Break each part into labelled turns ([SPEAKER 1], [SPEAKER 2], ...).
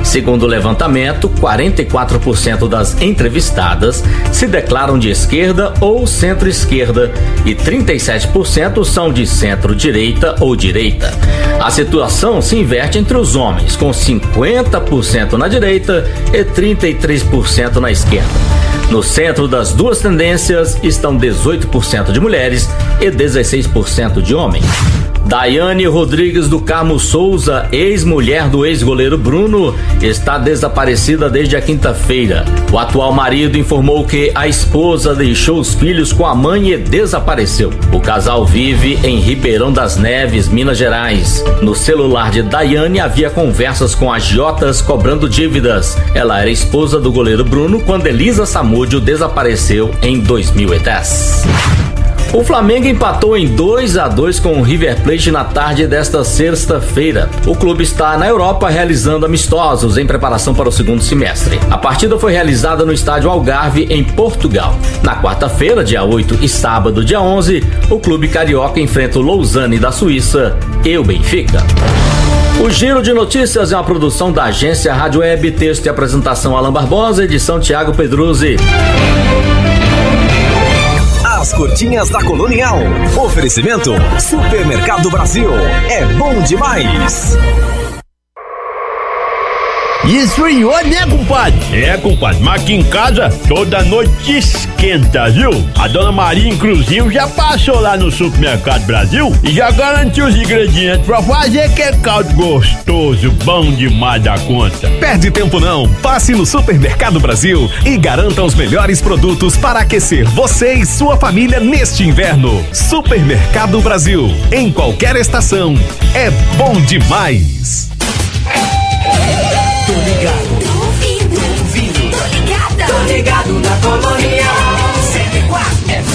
[SPEAKER 1] Segundo o levantamento, 44% das entrevistadas se declaram de esquerda ou centro-esquerda e 37% são de centro-direita ou direita. A situação se inverte entre os homens, com 50% na direita e 33% na esquerda. No centro das duas tendências estão 18% de mulheres e 16% de homens. Daiane Rodrigues do Carmo Souza, ex-mulher do ex-goleiro Bruno, está desaparecida desde a quinta-feira. O atual marido informou que a esposa deixou os filhos com a mãe e desapareceu. O casal vive em Ribeirão das Neves, Minas Gerais. No celular de Daiane havia conversas com agiotas cobrando dívidas. Ela era esposa do goleiro Bruno quando Elisa Samúdio desapareceu em 2010. O Flamengo empatou em 2-2 com o River Plate na tarde desta sexta-feira. O clube está na Europa realizando amistosos em preparação para o segundo semestre. A partida foi realizada no estádio Algarve, em Portugal. Na quarta-feira, dia 8 e sábado, dia 11, o clube carioca enfrenta o Lausanne da Suíça e o Benfica. O Giro de Notícias é uma produção da agência Rádio Web, texto e apresentação Alan Barbosa, edição Thiago Pedruzzi.
[SPEAKER 2] As curtinhas da Colonial. Oferecimento Supermercado Brasil. É bom demais.
[SPEAKER 3] Esfriou, né, compadre? É, compadre, mas aqui em casa toda noite esquenta, viu? A dona Maria, inclusive, já passou lá no Supermercado Brasil e já garantiu os ingredientes pra fazer aquele caldo gostoso, bom demais da conta.
[SPEAKER 2] Perde tempo não, passe no Supermercado Brasil e garanta os melhores produtos para aquecer você e sua família neste inverno. Supermercado Brasil, em qualquer estação, é bom demais.
[SPEAKER 4] Tô ligado, tô ouvindo, tô ligada, tô ligado na Colonial 104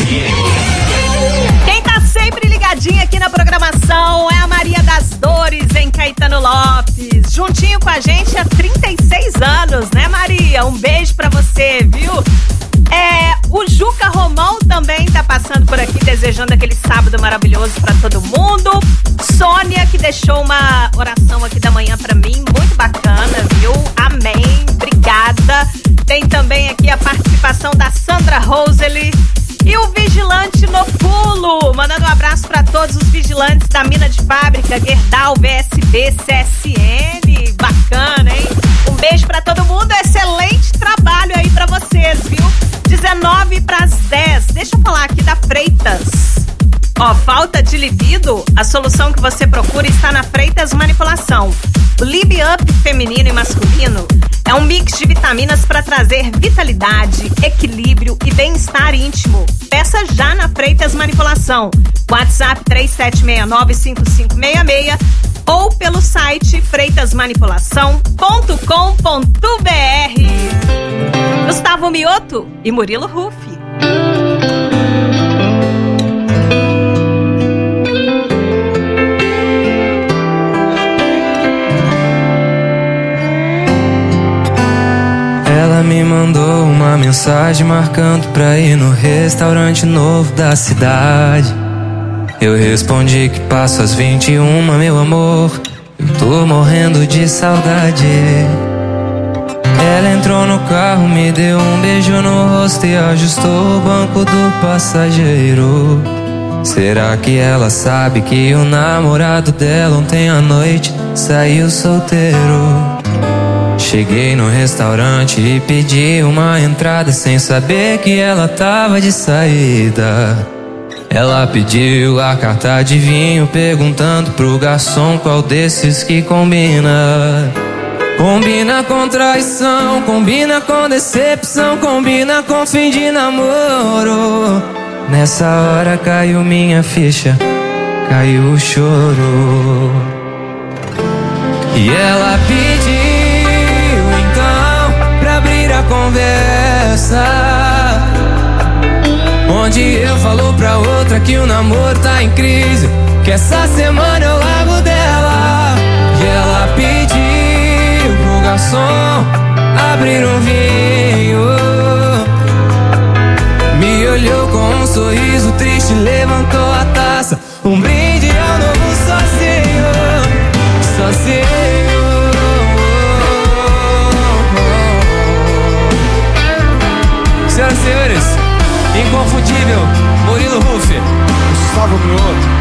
[SPEAKER 4] FM.
[SPEAKER 5] Quem tá sempre ligadinha aqui na programação é a Maria das Dores, em Caetano Lopes, juntinho com a gente há 36 anos, né, Maria? Um beijo pra você, viu? O Juca Romão também tá passando por aqui, desejando aquele sábado maravilhoso pra todo mundo. Sônia, que deixou uma oração aqui da manhã pra mim, muito bacana, viu? Amém, obrigada. Tem também aqui a participação da Sandra Roseli e o Vigilante no Pulo, mandando um abraço pra todos os vigilantes da Mina de Fábrica, Gerdau, VSB, CSN, bacana, hein? Um beijo pra todo mundo, excelente trabalho aí pra vocês, viu? 9:10. Deixa eu falar aqui da Freitas. Falta de libido? A solução que você procura está na Freitas Manipulação. O Lib Up feminino e masculino é um mix de vitaminas para trazer vitalidade, equilíbrio e bem-estar íntimo. Peça já na Freitas Manipulação. WhatsApp 37695566 ou pelo site freitasmanipulação.com.br. Gustavo Mioto e Murilo Ruffi.
[SPEAKER 6] Ela me mandou uma mensagem marcando pra ir no restaurante novo da cidade. Eu respondi que passo às 21, meu amor, eu tô morrendo de saudade. Ela entrou no carro, me deu um beijo no rosto e ajustou o banco do passageiro. Será que ela sabe que o namorado dela ontem à noite saiu solteiro? Cheguei no restaurante e pedi uma entrada sem saber que ela tava de saída. Ela pediu a carta de vinho, perguntando pro garçom qual desses que combina. Combina com traição, combina com decepção, combina com fim de namoro. Nessa hora caiu minha ficha, caiu o choro. E ela pediu então pra abrir a conversa, onde eu falo pra outra que o namoro tá em crise, que essa semana eu largo dela. E ela pediu pro garçom abrir um vinho, me olhou com um sorriso triste, levantou a taça, um brinde ao novo sozinho, sozinho. inconfundível, Murilo Ruff,
[SPEAKER 7] Gustavo Mioto.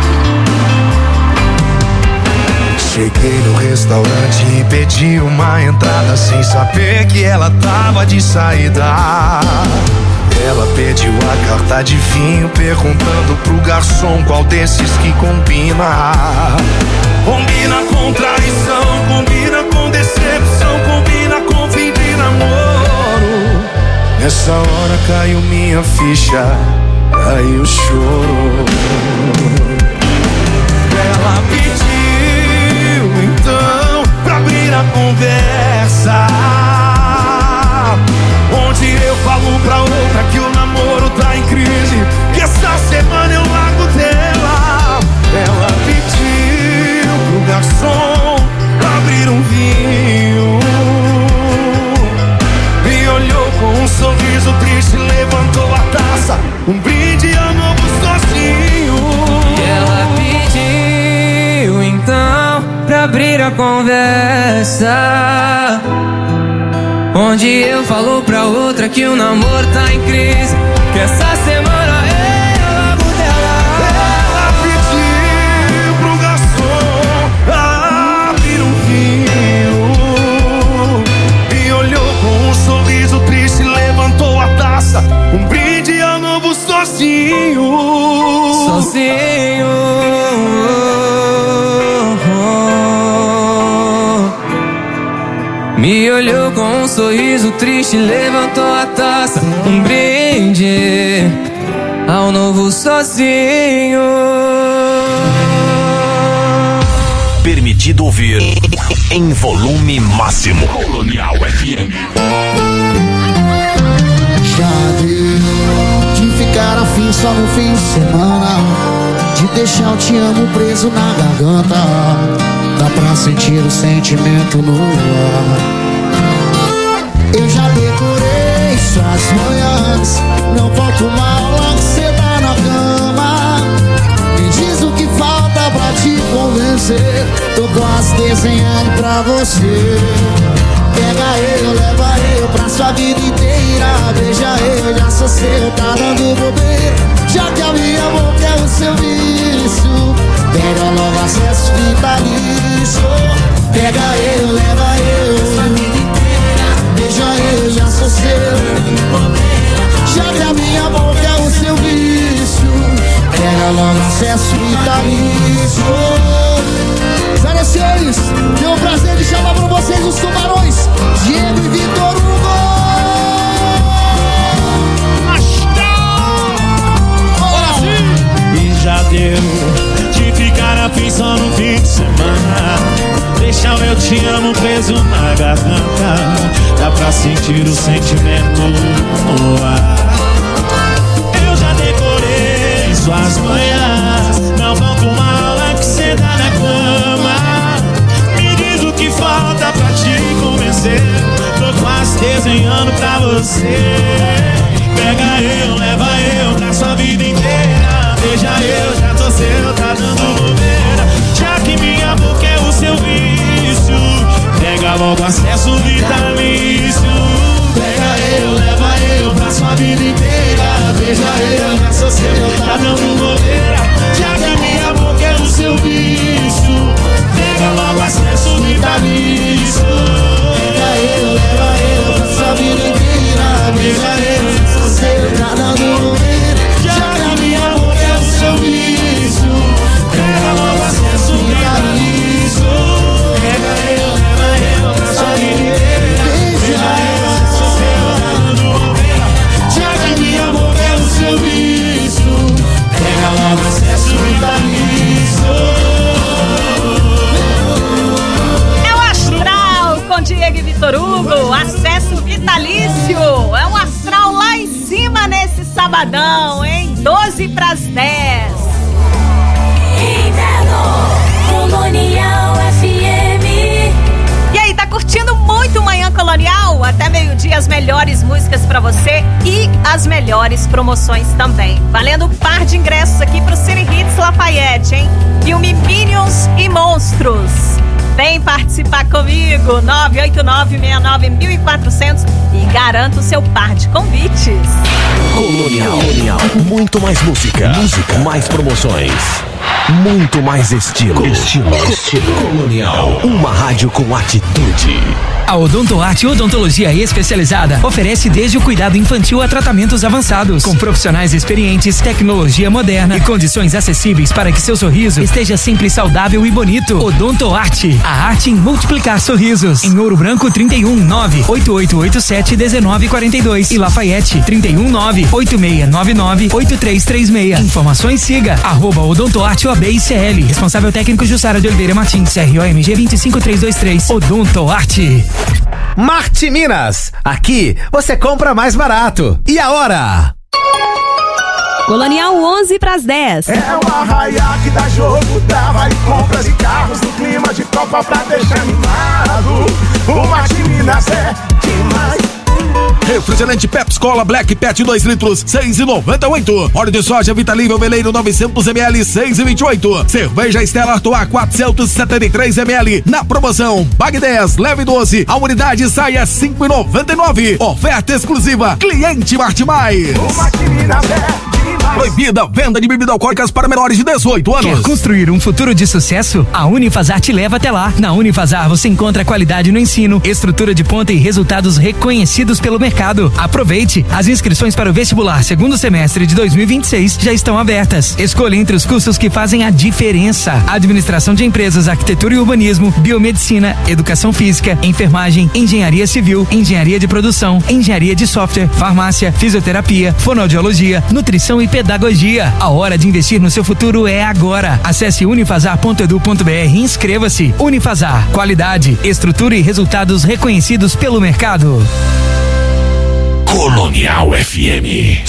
[SPEAKER 7] Cheguei no restaurante e pedi uma entrada sem saber que ela tava de saída. Ela pediu a carta de vinho, perguntando pro garçom qual desses que combina. Combina com traição, combina com decepção, combina com fim de namoro. Nessa hora caiu minha ficha, caiu o choro. Ela pediu então pra abrir a conversa, onde eu falo pra outra que o namoro tá em crise, que essa semana eu largo dela. Ela pediu pro garçom abrir um vinho, me olhou com um sorriso triste, levantou a taça, um brinde ao novo sozinho.
[SPEAKER 6] E ela pediu então pra abrir a conversa, onde eu falo pra outra que o namoro tá em crise, que essa semana eu largo dela.
[SPEAKER 7] Ela pediu pro garçom abrir um vinho, me olhou com um sorriso triste, levantou a taça, um brinde ao novo sozinho.
[SPEAKER 6] Sozinho. Me olhou com um sorriso triste, levantou a taça, um brinde ao novo sozinho.
[SPEAKER 2] Permitido ouvir em volume máximo. Colonial FM.
[SPEAKER 8] Já deu de ficar afim só no fim de semana, de deixar o te amo preso na garganta. Dá pra sentir o sentimento no ar. Eu já decorei suas manhãs, não falta uma aula que cê dá na cama. Me diz o que falta pra te convencer, tô quase desenhando pra você. Pega eu, leva eu pra sua vida inteira, beija eu, já sou seu, tá dando bobeira, já que a minha boca é o seu vício. Pega logo acesso vitalício. Pega eu, leva eu, sua vida inteira, beija eu, já sou seu, já que a minha boca é o seu vício. Pega logo acesso vitalício. 06, tenho o prazer de chamar pra vocês os tubarões Diego e Vitor Hugo.
[SPEAKER 9] E já deu de ficar afim só no fim de semana, deixar o eu te amo preso na garganta. Dá pra sentir o sentimento no ar. Eu já decorei suas manhãs, não falta uma aula que cê dá na cama. Me diz o que falta pra te convencer, tô quase desenhando pra você. Pega eu, leva eu pra sua vida inteira, beija eu, já tô seu, tá dando bobeira, já que minha boca é o seu vício. Pega logo acesso vitalício. Pega eu, leva eu pra sua vida inteira, beija eu, já sou seu, tá dando bobeira, já que minha boca é o seu vício. Pega logo acesso vitalício.
[SPEAKER 8] Pega eu, leva eu pra sua vida inteira, beija eu, já sou seu, tá dando bobeira,
[SPEAKER 9] já que a minha boca é o seu vício. Pega logo acesso vitalício. Pega eu, leva eu pra sua vida inteira, beija eu, já sou seu, tá dando bobeira, já que a minha boca é o seu vício. Pega logo acesso vitalício.
[SPEAKER 5] É o Astral com Diego e Vitor Hugo, acesso vitalício. É um astral lá em cima nesse sabadão, hein? 12 pras 10.
[SPEAKER 4] Colonial FM.
[SPEAKER 5] E aí, tá curtindo muito Manhã Colonial? Até meio-dia as melhores músicas pra você e as melhores promoções também. Valendo um par de ingressos aqui pro City Hits Lafayette, hein? Filme Minions e Monstros. Vem participar comigo, 989-69-1400 e garanta o seu par de convites.
[SPEAKER 2] Colonial. Muito mais música. Mais promoções. Muito mais estilo. Colonial. Uma rádio com atitude.
[SPEAKER 10] A Odontoarte Odontologia Especializada oferece desde o cuidado infantil a tratamentos avançados, com profissionais experientes, tecnologia moderna e condições acessíveis para que seu sorriso esteja sempre saudável e bonito. Odontoarte, a arte em multiplicar sorrisos. Em Ouro Branco, 319-8887-1942 e Lafayette, 319-8699-8336. Informações, siga @Odontoarte OAB-ICL. Responsável técnico Jussara de Oliveira Martins, CROMG 25323. Odontoarte.
[SPEAKER 11] Marte Minas, aqui você compra mais barato. E a hora?
[SPEAKER 12] Colonial 11:10.
[SPEAKER 13] É o arraiá que dá jogo, dá vale compras e carros no clima de Copa pra deixar animado. O Marte Minas é demais.
[SPEAKER 14] Refrigerante Pepsi Cola Black Pet 2 litros, 6,98. Óleo de soja Vitalível Veleiro 900 ml, 6,28. Cerveja Stella Artois 473 ml. Na promoção, Bag 10, leve 12. A unidade sai a 5,99. Oferta exclusiva, cliente Marte Mais. Proibida venda de bebidas alcoólicas para menores de 18 anos.
[SPEAKER 10] Quer construir um futuro de sucesso? A Unifazar te leva até lá. Na Unifazar você encontra qualidade no ensino, estrutura de ponta e resultados reconhecidos pelo mercado. Aproveite! As inscrições para o vestibular segundo semestre de 2026 já estão abertas. Escolha entre os cursos que fazem a diferença: administração de empresas, arquitetura e urbanismo, biomedicina, educação física, enfermagem, engenharia civil, engenharia de produção, engenharia de software, farmácia, fisioterapia, fonoaudiologia, nutrição e pedagogia. A hora de investir no seu futuro é agora. Acesse unifazar.edu.br e inscreva-se. Unifazar, qualidade, estrutura e resultados reconhecidos pelo mercado.
[SPEAKER 2] Colonial FM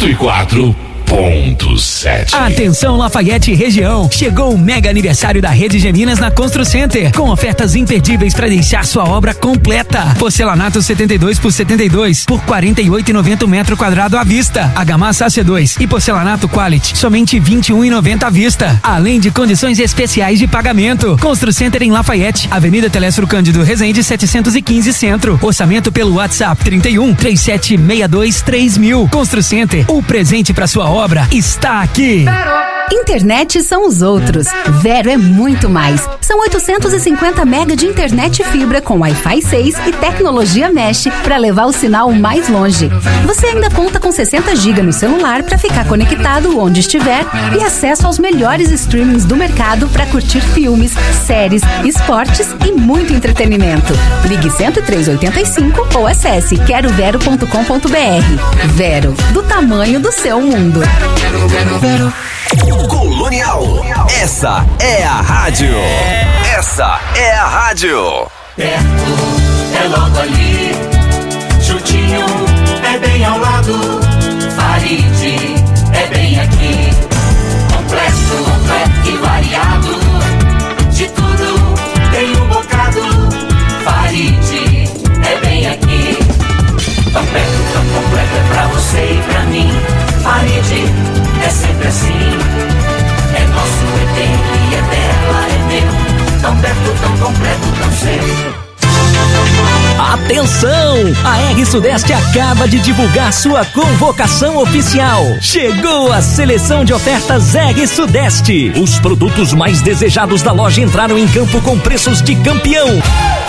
[SPEAKER 2] 104.7.
[SPEAKER 10] Atenção Lafayette região, chegou o mega aniversário da Rede Geminas na Constru Center, com ofertas imperdíveis para deixar sua obra completa. Porcelanato 72 por 72 por 48,90 metro quadrado à vista. Argamassa AC2 e porcelanato Quality somente 21,90 à vista, além de condições especiais de pagamento. Constru Center em Lafayette, Avenida Telestro Cândido Rezende 715 Centro. Orçamento pelo WhatsApp 31 3762 3000. Constru Center, o presente para sua obra está aqui.
[SPEAKER 12] Internet são os outros. Vero é muito mais. São 850 mega de internet fibra com Wi-Fi 6 e tecnologia Mesh para levar o sinal mais longe. Você ainda conta com 60 GB no celular para ficar conectado onde estiver e acesso aos melhores streamings do mercado para curtir filmes, séries, esportes e muito entretenimento. Ligue 10385 ou acesse querovero.com.br. Vero, do tamanho do seu mundo.
[SPEAKER 2] Vero. Colonial, essa é a rádio. Essa é a rádio.
[SPEAKER 4] Perto, é logo ali. Chutinho, é bem ao lado. Faride, é bem aqui. Completo e variado. De tudo, tem um bocado. Faride, é bem aqui. Tão perto, tão completo, é pra você e pra mim. Faride, é sempre assim. É nosso, é dele, é dela, é meu. Tão perto, tão completo, tão cedo.
[SPEAKER 15] Atenção! A R Sudeste acaba de divulgar sua convocação oficial. Chegou a seleção de ofertas R Sudeste. Os produtos mais desejados da loja entraram em campo com preços de campeão.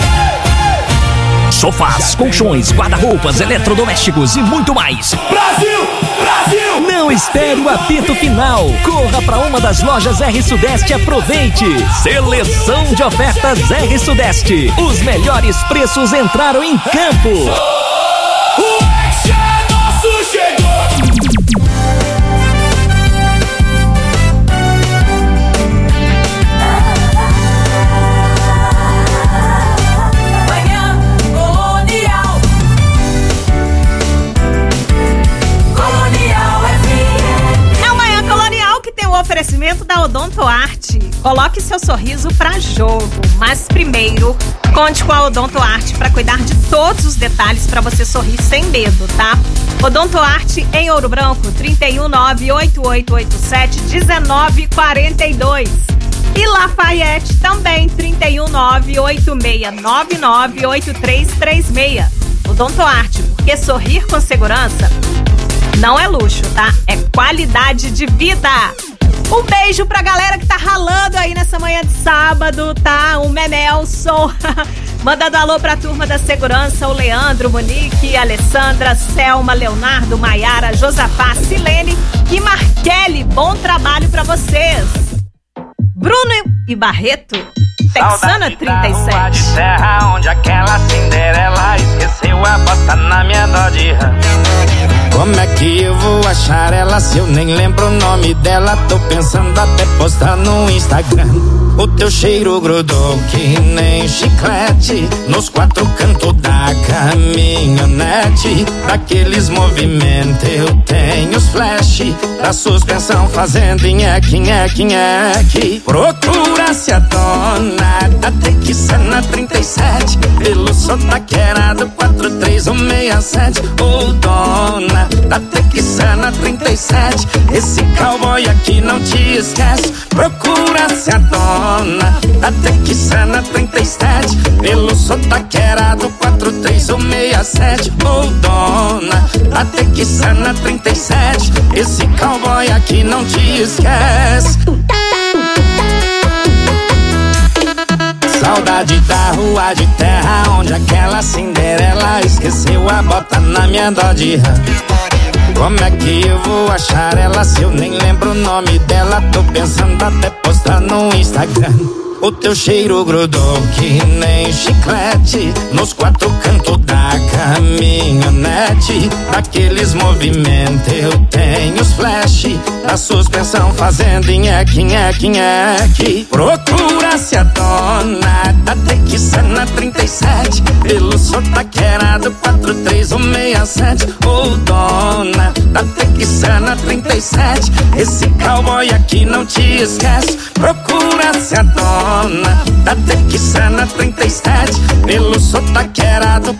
[SPEAKER 15] Sofás, colchões, guarda-roupas, eletrodomésticos e muito mais.
[SPEAKER 4] Brasil! Brasil!
[SPEAKER 15] Não espere o apito final. Corra para uma das lojas R Sudeste e aproveite. Seleção de ofertas R Sudeste. Os melhores preços entraram em campo.
[SPEAKER 4] O X é nosso, chegou!
[SPEAKER 5] Oferecimento da Odontoarte. Coloque seu sorriso pra jogo, mas primeiro conte com a Odontoarte para cuidar de todos os detalhes para você sorrir sem medo, tá? Odontoarte em Ouro Branco, 319-8887-1942. E Lafayette também, 319-8699-8336. Odontoarte, porque sorrir com segurança não é luxo, tá? É qualidade de vida. Um beijo pra galera que tá ralando aí nessa manhã de sábado, tá? O Menelson, mandando alô pra turma da segurança, o Leandro, Monique, Alessandra, Selma, Leonardo, Maiara, Josafá, Silene e Marquele. Bom trabalho pra vocês. Bruno e Barreto, Texana 37.
[SPEAKER 16] Rua de terra onde aquela Cinderela esqueceu a bota na minha Dodge. Como é que eu vou achar ela se eu nem lembro o nome dela? Tô pensando até postar no Instagram. O teu cheiro grudou que nem chiclete nos quatro cantos da caminhonete. Daqueles movimentos eu tenho os flash da suspensão fazendo nheque, nheque, nheque. Procura-se a dona da Texana 37 pelo sotaqueirado 43167. Ô dona da Texana 37, esse cowboy aqui não te esquece. Procura-se a dona da Texana 37 pelo sotaqueirado 43167. Ô dona da Texana 37, esse cowboy aqui não te esquece. Saudade da rua de terra onde aquela Cinderela esqueceu a bota na minha Dodge. Como é que eu vou achar ela se eu nem lembro o nome dela? Tô pensando até postar no Instagram. O teu cheiro grudou que nem chiclete nos quatro cantos da caminhonete. Daqueles movimentos eu tenho os flash da suspensão fazendo nheque, nheque, nheque. Procura-se a dona da Texana 37 pelo sotaqueirado 43167. Ô dona da Texana 37, esse cowboy aqui não te esquece. Procura-se a dona da Texana 37 pelo sotaqueirado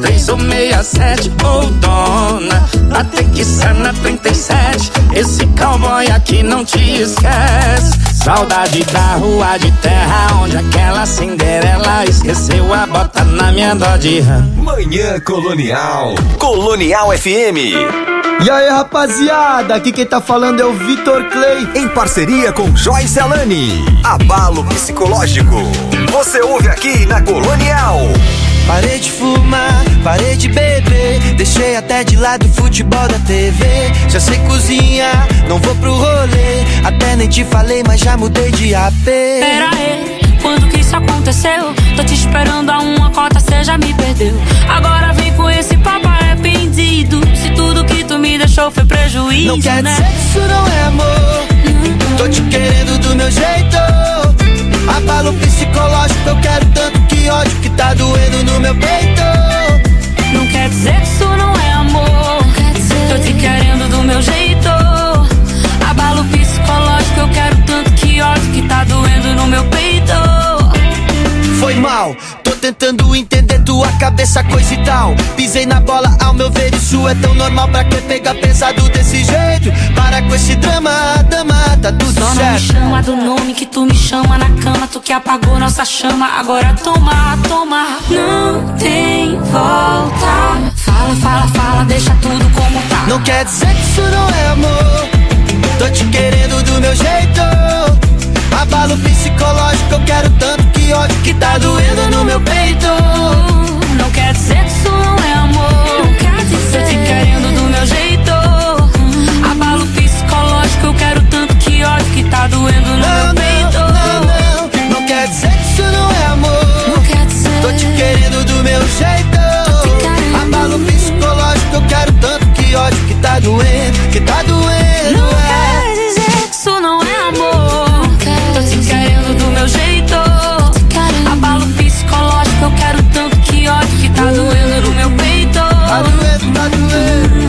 [SPEAKER 16] 43167. Ô dona da Texana 37, esse cowboy aqui não te esquece. Saudade da rua de terra onde aquela Cinderela esqueceu a bota na minha Dodge.
[SPEAKER 2] Manhã Colonial, Colonial FM.
[SPEAKER 17] E aí, rapaziada, aqui quem tá falando é o Vitor Clay,
[SPEAKER 2] em parceria com Joyce Alane. Abalo psicológico. Você ouve aqui na Colonial.
[SPEAKER 18] Parei de fumar, parei de beber, deixei até de lado o futebol da TV. Já sei cozinhar, não vou pro rolê, até nem te falei, mas já mudei de AP.
[SPEAKER 19] Pera aí, quando que isso aconteceu? Tô te esperando a uma cota, cê já me perdeu. Agora vem com esse papo arrependido, se tudo que tu me deixou foi prejuízo.
[SPEAKER 18] Não quer
[SPEAKER 19] né?
[SPEAKER 18] dizer que isso não é amor, tô te querendo do meu jeito. Abalo psicológico, eu quero tanto que ódio que tá doendo no meu peito.
[SPEAKER 19] Não quer dizer que isso não é amor, tô te querendo do meu jeito. Abalo psicológico, eu quero tanto que ódio que tá doendo no meu peito.
[SPEAKER 18] Foi mal, tô tentando entender tua cabeça, coisa e tal. Pisei na bola, ao meu ver isso é tão normal. Pra que pegar pesado desse jeito? Para com esse drama, dama, tá tudo
[SPEAKER 19] só
[SPEAKER 18] certo.
[SPEAKER 19] Não me chama do nome que tu me chama na cama. Tu que apagou nossa chama, agora toma, toma. Não tem volta. Fala, fala, fala, deixa tudo como tá.
[SPEAKER 18] Não quer dizer que isso não é amor, tô te querendo do meu jeito. Abalo psicológico, eu quero tanto que ódio que tá doendo no meu peito.
[SPEAKER 19] Não quer dizer que isso não é amor, não quer dizer. Tô te querendo do meu jeito. Abalo psicológico, eu quero tanto que ódio que tá doendo no meu peito.
[SPEAKER 18] Não quer dizer que isso não é amor,
[SPEAKER 19] não quer dizer.
[SPEAKER 18] Tô te querendo do meu jeito. Abalo psicológico, eu quero tanto que ódio que tá doendo, que tá doendo.
[SPEAKER 19] Não quer dizer que isso não é amor, tô te querendo do meu jeito. Abalo psicológico, eu quero tanto que ódio que tá doendo no meu peito.
[SPEAKER 18] Tá doendo, tá doendo.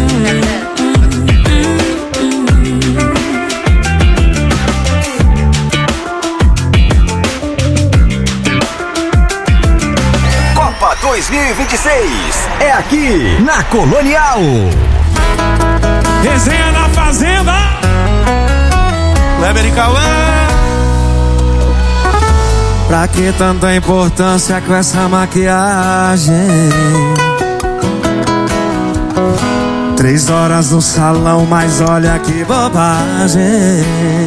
[SPEAKER 2] Copa 2026 é aqui na Colonial.
[SPEAKER 9] Resenha na Fazenda, Kleber e Cauã.
[SPEAKER 20] Pra que tanta importância com essa maquiagem? 3 horas no salão, mas olha que bobagem.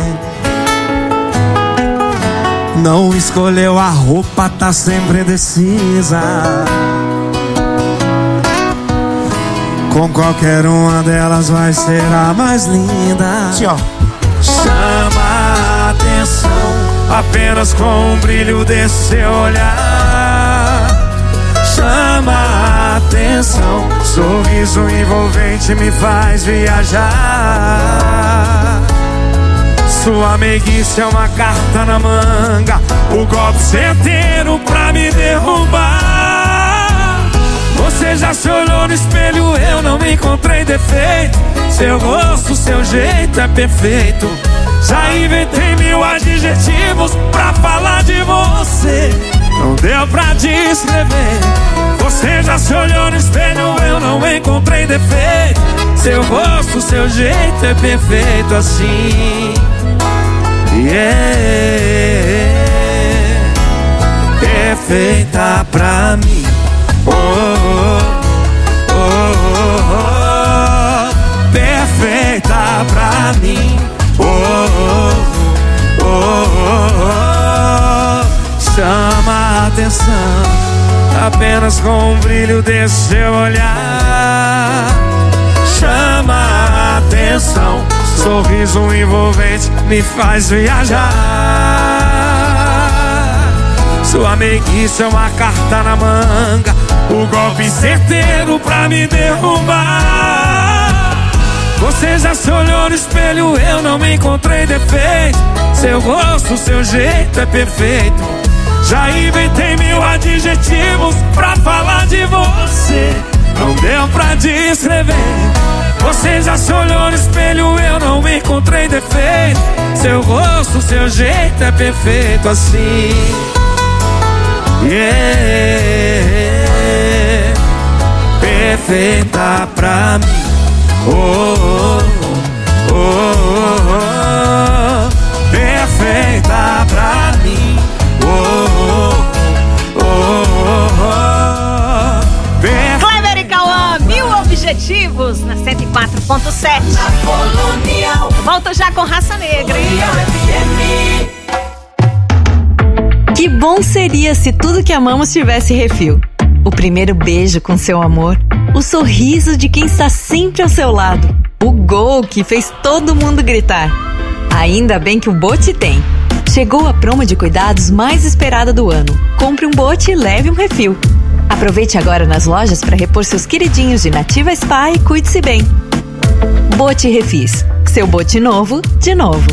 [SPEAKER 20] Não escolheu a roupa, tá sempre indecisa. Com qualquer uma delas vai ser a mais linda.
[SPEAKER 17] Sim, ó.
[SPEAKER 20] Chama a atenção apenas com o brilho desse seu olhar. Chama a atenção, sorriso envolvente me faz viajar. Sua meiguice é uma carta na manga, o golpe certeiro pra me derrubar. Você já se olhou no espelho, eu não encontrei defeito. Seu rosto, seu jeito é perfeito. Já inventei 1000 adjetivos pra falar de você. Não deu pra descrever. Você já se olhou no espelho, eu não encontrei defeito. Seu rosto, seu jeito é perfeito assim. Perfeita pra mim. Oh, oh, oh, oh, oh. Perfeita pra mim. Oh, oh, oh, oh, oh. Chama a atenção apenas com o brilho desse seu olhar. Chama a atenção, sorriso envolvente me faz viajar. Sua meiguice é uma carta na manga, o golpe certeiro pra me derrubar. Você já se olhou no espelho, eu não encontrei defeito. Seu rosto, seu jeito é perfeito. Já inventei 1000 adjetivos pra falar de você. Não deu pra descrever. Você já se olhou no espelho, eu não encontrei defeito. Seu rosto, seu jeito é perfeito assim. Perfeita pra mim. Oh, oh, oh, oh, oh. Perfeita pra mim. Oh, oh, oh, oh.
[SPEAKER 5] Kleber e Cauã, 1000 objetivos na 104.7.
[SPEAKER 4] Colonial.
[SPEAKER 5] Volto já com Raça Negra.
[SPEAKER 21] Que bom seria se tudo que amamos tivesse refil. O primeiro beijo com seu amor, o sorriso de quem está sempre ao seu lado, o gol que fez todo mundo gritar. Ainda bem que o Bote tem. Chegou a promo de cuidados mais esperada do ano. Compre um Bote e leve um refil. Aproveite agora nas lojas para repor seus queridinhos de Nativa Spa e cuide-se bem. Bote Refis. Seu Bote novo, de novo.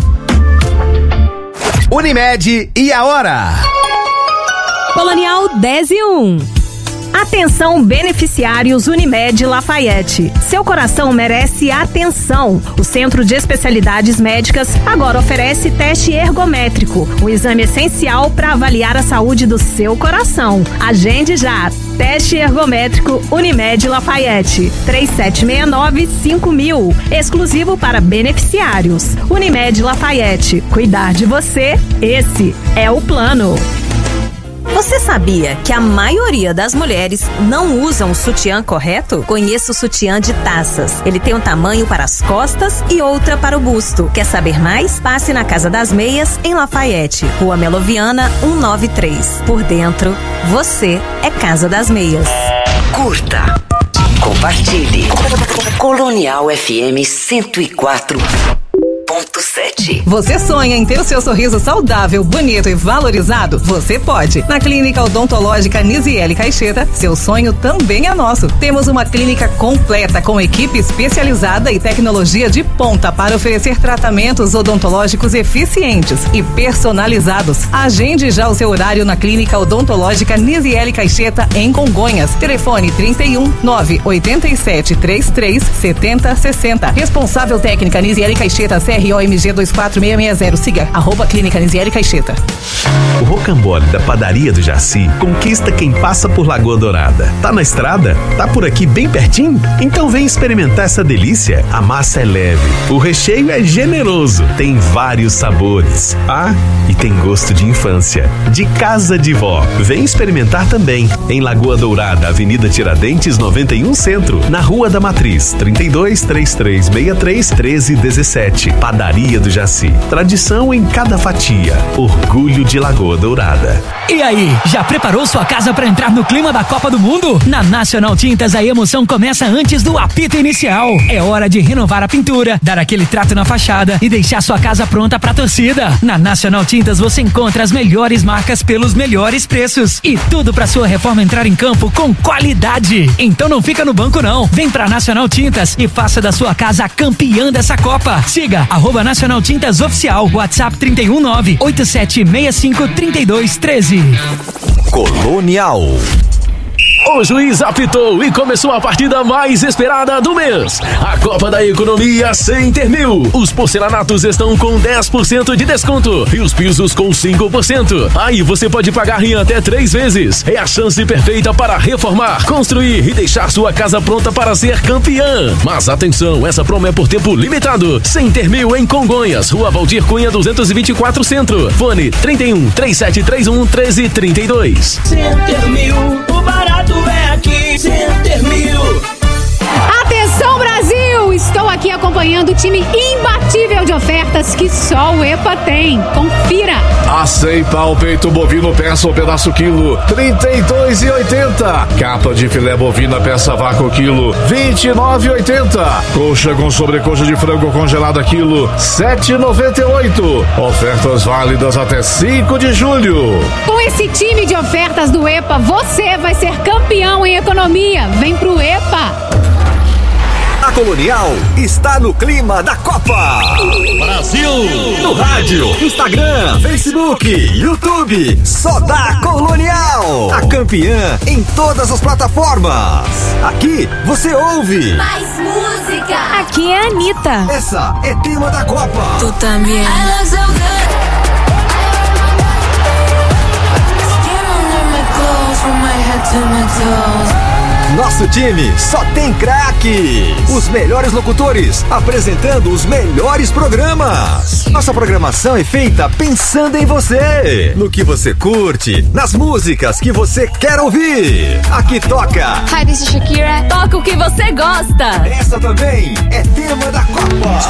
[SPEAKER 11] Unimed e a hora?
[SPEAKER 5] Colonial 10:01. Atenção, beneficiários Unimed Lafayette. Seu coração merece atenção. O Centro de Especialidades Médicas agora oferece teste ergométrico, um exame essencial para avaliar a saúde do seu coração. Agende já. Teste ergométrico Unimed Lafayette. 3769-5000. Exclusivo para beneficiários. Unimed Lafayette. Cuidar de você, esse é o plano.
[SPEAKER 12] Você sabia que a maioria das mulheres não usam o sutiã correto? Conheça o sutiã de taças. Ele tem um tamanho para as costas e outra para o busto. Quer saber mais? Passe na Casa das Meias, em Lafayette, Rua Meloviana, 193. Por dentro, você é Casa das Meias.
[SPEAKER 22] Curta, compartilhe. Colonial FM 104.7.
[SPEAKER 23] Você sonha em ter o seu sorriso saudável, bonito e valorizado? Você pode. Na Clínica Odontológica Nisiele Caixeta, seu sonho também é nosso. Temos uma clínica completa com equipe especializada e tecnologia de ponta para oferecer tratamentos odontológicos eficientes e personalizados. Agende já o seu horário na Clínica Odontológica Nisiele Caixeta, em Congonhas. Telefone 31 987 33 70 60. Responsável técnica Nisiele Caixeta, CRO MG 24660. Siga @Clínica Nisiele Caixeta.
[SPEAKER 2] O rocambole da Padaria do Jaci conquista quem passa por Lagoa Dourada. Tá na estrada? Tá por aqui bem pertinho? Então vem experimentar essa delícia. A massa é leve, o recheio é generoso, tem vários sabores. Ah, e tem gosto de infância. De casa de vó. Vem experimentar também. Em Lagoa Dourada, Avenida Tiradentes 91 Centro, na Rua da Matriz, 3233631317. Padaria do Jaci. Tradição em cada fatia. Orgulho de Lagoa Dourada.
[SPEAKER 10] E aí, já preparou sua casa para entrar no clima da Copa do Mundo? Na Nacional Tintas a emoção começa antes do apito inicial. É hora de renovar a pintura, dar aquele trato na fachada e deixar sua casa pronta pra torcida. Na Nacional Tintas você encontra as melhores marcas pelos melhores preços e tudo pra sua reforma entrar em campo com qualidade. Então não fica no banco não. Vem pra Nacional Tintas e faça da sua casa a campeã dessa Copa. Siga @Nacional Tintas Oficial. WhatsApp 319-8765-3213.
[SPEAKER 2] Colonial.
[SPEAKER 1] O juiz apitou e começou a partida mais esperada do mês. A Copa da Economia Center Mil. Os porcelanatos estão com 10% de desconto e os pisos com 5%. Aí você pode pagar em até 3 vezes. É a chance perfeita para reformar, construir e deixar sua casa pronta para ser campeã. Mas atenção, essa promo é por tempo limitado. Center Mil em Congonhas, Rua Valdir Cunha 224 Centro. Fone 31-3731 1332.
[SPEAKER 4] Center Mil, o barato é aqui, Center Mil.
[SPEAKER 3] Atenção, Brasil! Estou aqui acompanhando o time imbatível de ofertas que só o EPA tem. Confira!
[SPEAKER 7] Acém pau peito bovino peça ou pedaço quilo, R$32,80. Capa de filé bovina peça vácuo quilo, R$29,80. Coxa com sobrecoxa de frango congelada quilo, R$7,98. Ofertas válidas até 5 de julho.
[SPEAKER 3] Com esse time de ofertas do EPA, você vai ser campeão em economia. Vem pro EPA!
[SPEAKER 2] A Colonial está no clima da Copa.
[SPEAKER 1] Brasil!
[SPEAKER 2] No rádio, Instagram, Facebook, YouTube. Só dá Colonial. A campeã em todas as plataformas. Aqui você ouve
[SPEAKER 19] Mais música.
[SPEAKER 21] Aqui é a Anitta.
[SPEAKER 2] Essa é tema da Copa.
[SPEAKER 19] Tu também.
[SPEAKER 2] Nosso time só tem craques. Os melhores locutores apresentando os melhores programas. Nossa programação é feita pensando em você, no que você curte, nas músicas que você quer ouvir. Aqui toca
[SPEAKER 21] Hi, this is Shakira. Toca o que você gosta.
[SPEAKER 2] Essa também é tema da Copa.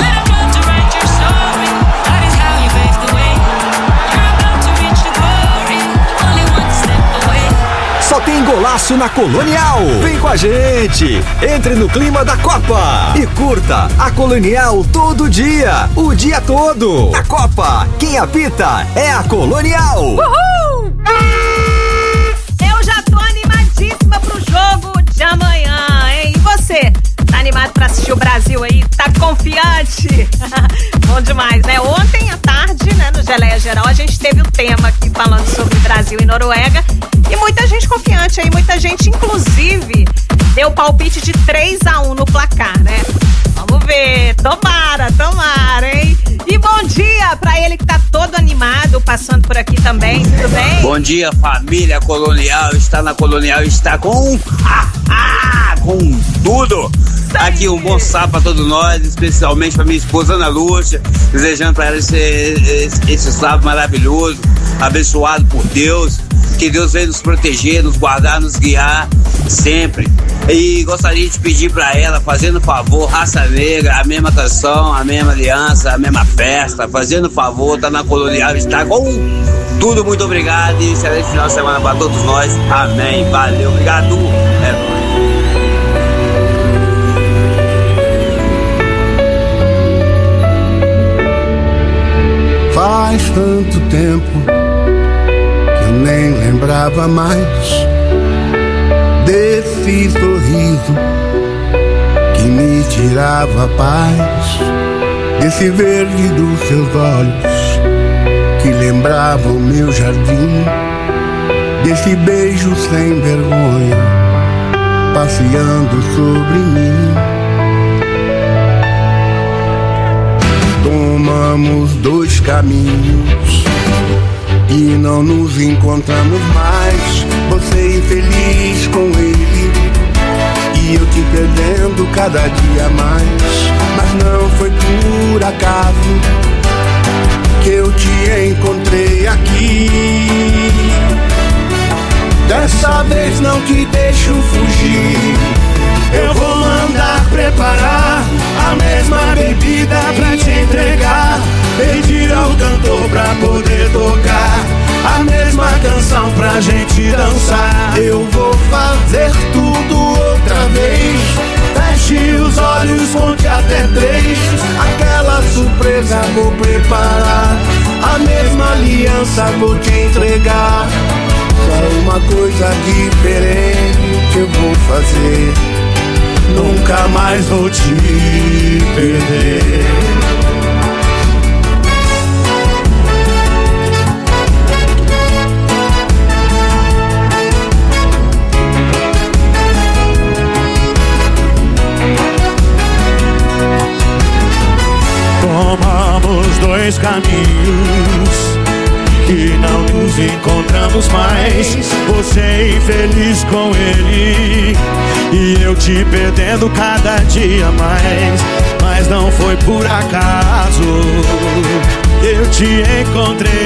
[SPEAKER 2] Só tem golaço na Colonial. Vem com a gente. Entre no clima da Copa e curta a Colonial todo dia, o dia todo. A Copa, quem apita é a Colonial.
[SPEAKER 5] Uhul! Eu já tô animadíssima pro jogo de amanhã, hein? E você? Tá animado pra assistir o Brasil aí? Tá confiante? Bom demais, né? Ontem à tarde, né, no Geleia Geral, a gente teve o tema aqui falando sobre Brasil e Noruega. E muita gente confiante aí, muita gente, inclusive, deu palpite de 3-1 no placar, né? Vamos ver, tomara, hein? E bom dia pra ele que tá todo animado, passando por aqui também, tudo bem?
[SPEAKER 24] Bom dia, família Colonial, está na Colonial, está com tudo. Aqui um bom sábado pra todos nós, especialmente pra minha esposa Ana Lúcia, desejando pra ela esse sábado maravilhoso, abençoado por Deus. Que Deus venha nos proteger, nos guardar, nos guiar sempre. E gostaria de pedir pra ela, fazendo favor, Raça Negra, a mesma canção, a mesma aliança, a mesma festa, fazendo favor, tá na Colonial, está com tudo. Muito obrigado e excelente final de semana pra todos nós. Amém, valeu, obrigado.
[SPEAKER 8] Faz tanto tempo nem lembrava mais desse sorriso que me tirava a paz, desse verde dos seus olhos que lembravam meu jardim, desse beijo sem vergonha passeando sobre mim.
[SPEAKER 6] Tomamos dois caminhos e não nos encontramos mais. Você infeliz com ele e eu te perdendo cada dia mais. Mas não foi por acaso que eu te encontrei aqui. Dessa vez não te deixo fugir. Eu vou mandar preparar a mesma bebida pra te entregar. Pedir ao cantor pra poder tocar a mesma canção pra gente dançar. Eu vou fazer tudo outra vez. Feche os olhos, conte até 3. Aquela surpresa vou preparar. A mesma aliança vou te entregar. Só uma coisa diferente eu vou fazer. Nunca mais vou te perder.
[SPEAKER 9] Tomamos dois caminhos e não nos encontramos mais. Você infeliz com ele e eu te perdendo cada dia mais. Mas não foi por acaso, eu te encontrei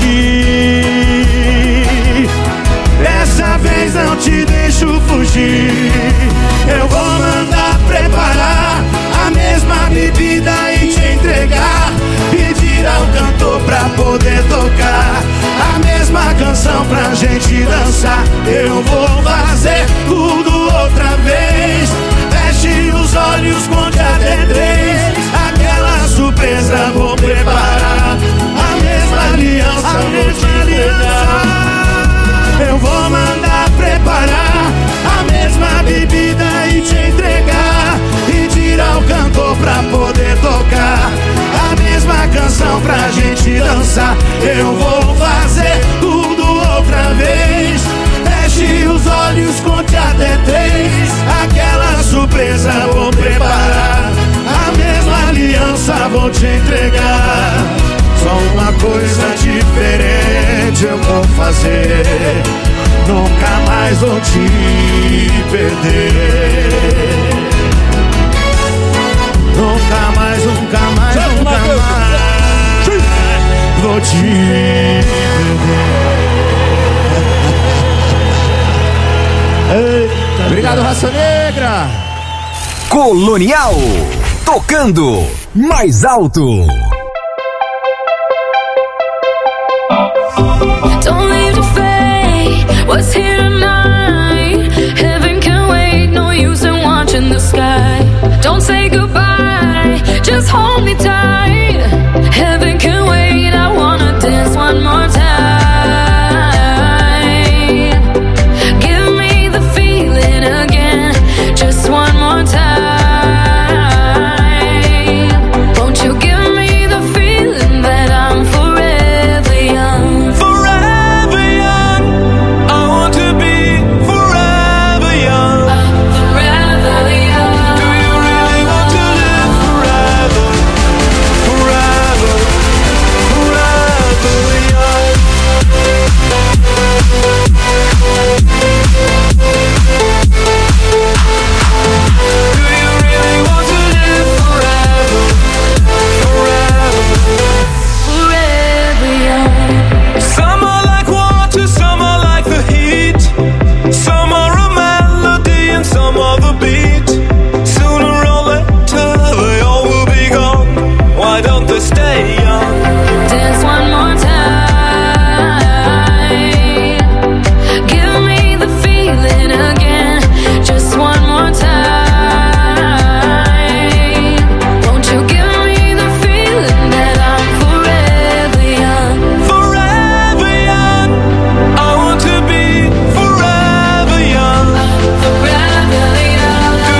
[SPEAKER 9] aqui. Dessa vez não te deixo fugir. Eu vou mandar preparar a mesma bebida e te entregar. Pedir ao cantor pra poder tocar a mesma canção pra gente dançar. Eu vou fazer tudo outra vez. Feche os olhos, conte até 3. Aquela surpresa vou preparar. A mesma aliança vou te entregar. Eu vou mandar preparar a mesma bebida e te entregar. Pedir ao cantor pra poder tocar a mesma canção pra gente dançar. Eu vou fazer tudo outra vez. Feche os olhos, conte até 3. Aquela surpresa vou preparar. A mesma aliança vou te entregar. Só uma coisa diferente eu vou fazer. Nunca mais vou te perder. Nunca mais, nunca mais, nunca mais vou te perder.
[SPEAKER 11] Obrigado, Raça Negra. Colonial, tocando mais alto.
[SPEAKER 19] Don't leave the fate, what's here tonight? Heaven can wait, no use in watching the sky. Don't say goodbye, just hold me tight. Heaven can wait, I wanna dance one more time. Give me the feeling again, just one more time. Won't you give me the feeling that I'm forever young?
[SPEAKER 20] Forever young, I want to be forever young.
[SPEAKER 19] Forever young.
[SPEAKER 20] Do you really want to live forever? Forever, forever young. Do you really want to live forever?
[SPEAKER 19] Forever young.
[SPEAKER 20] Some are like water, some are like the heat. Some are a melody and some are the beat. Sooner or later they all will be gone. Why don't they stay young?
[SPEAKER 19] Dance one more time. Give me the feeling again, just one more time. Won't you give me the feeling that I'm forever young?
[SPEAKER 20] Forever young, I want to be forever young.
[SPEAKER 19] Forever young.
[SPEAKER 20] Do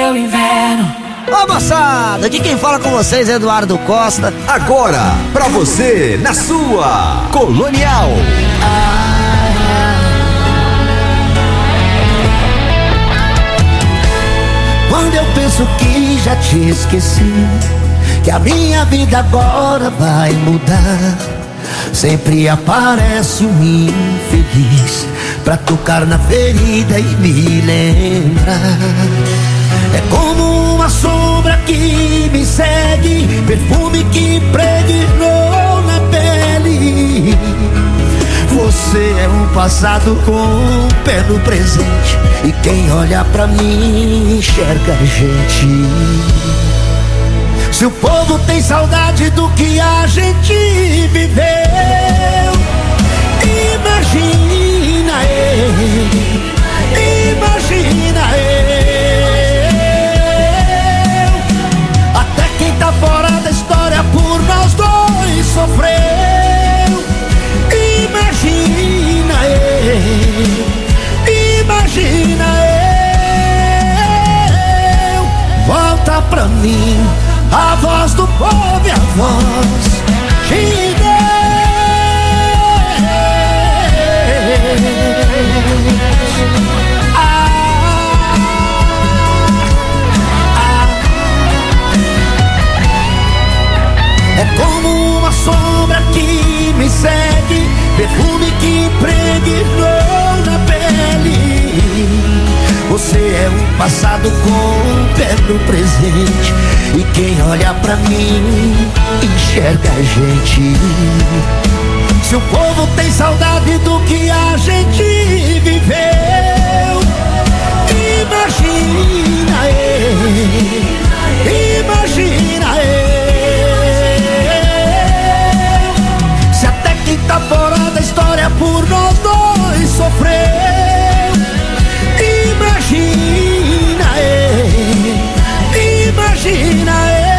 [SPEAKER 19] meu inverno.
[SPEAKER 13] Ô moçada, aqui quem fala com vocês é Eduardo Costa.
[SPEAKER 2] Agora, pra você, na sua Colonial.
[SPEAKER 8] Quando eu penso que já te esqueci, que a minha vida agora vai mudar, sempre aparece um infeliz pra tocar na ferida e me lembrar. É como uma sombra que me segue, perfume que impregnou na pele. Você é um passado com um pé no presente, e quem olha pra mim enxerga a gente. Se o povo tem saudade do que a gente viveu, imagina eu, imagina eu. Até quem tá fora da história por nós dois sofreu. Imagina eu, imagina eu. Volta pra mim a voz do povo e a voz de É como uma sombra que me segue, perfume que impregnou na pele. Você é um passado com um pé no presente, e quem olha pra mim enxerga a gente. Se o povo tem saudade do que a gente viveu, imagina eu, imagina eu. Quem tá fora da história por nós dois sofreu. Imagina eu, imagina